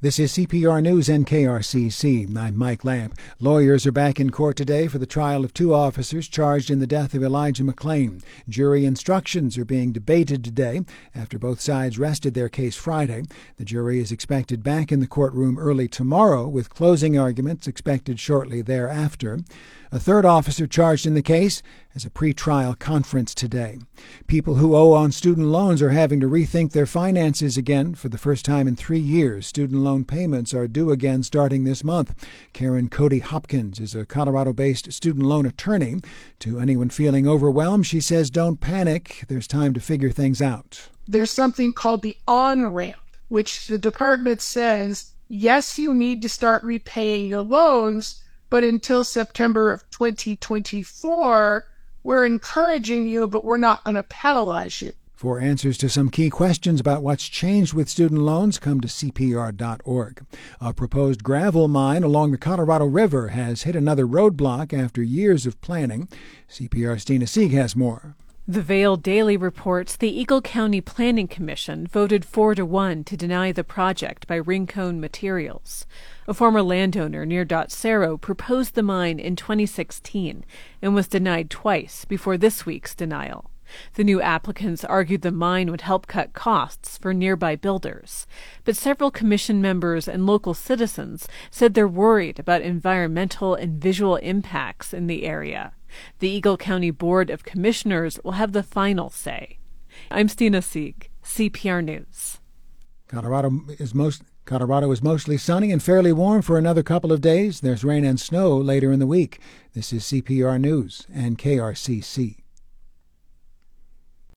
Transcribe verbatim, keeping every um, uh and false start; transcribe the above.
This is C P R News and K R C C. I'm Mike Lamp. Lawyers are back in court today for the trial of two officers charged in the death of Elijah McClain. Jury instructions are being debated today after both sides rested their case Friday. The jury is expected back in the courtroom early tomorrow, with closing arguments expected shortly thereafter. A third officer charged in the case has a pre-trial conference today. People who owe on student loans are having to rethink their finances again. For the first time in three years, student loan payments are due again starting this month. Karen Cody Hopkins is a Colorado-based student loan attorney. To anyone feeling overwhelmed, she says don't panic. There's time to figure things out. There's something called the on-ramp, which the department says, yes, you need to start repaying your loans, but until September of twenty twenty-four, we're encouraging you, but we're not going to penalize you. For answers to some key questions about what's changed with student loans, come to C P R dot org. A proposed gravel mine along the Colorado River has hit another roadblock after years of planning. C P R's Dina Sieg has more. The Vail Daily reports the Eagle County Planning Commission voted four to one to deny the project by Rincon Materials. A former landowner near Dot Cerro proposed the mine in twenty sixteen and was denied twice before this week's denial. The new applicants argued the mine would help cut costs for nearby builders, but several commission members and local citizens said they're worried about environmental and visual impacts in the area. The Eagle County Board of Commissioners will have the final say. I'm Dina Sieg, C P R News. Colorado is most Colorado is mostly sunny and fairly warm for another couple of days. There's rain and snow later in the week. This is C P R News and K R C C.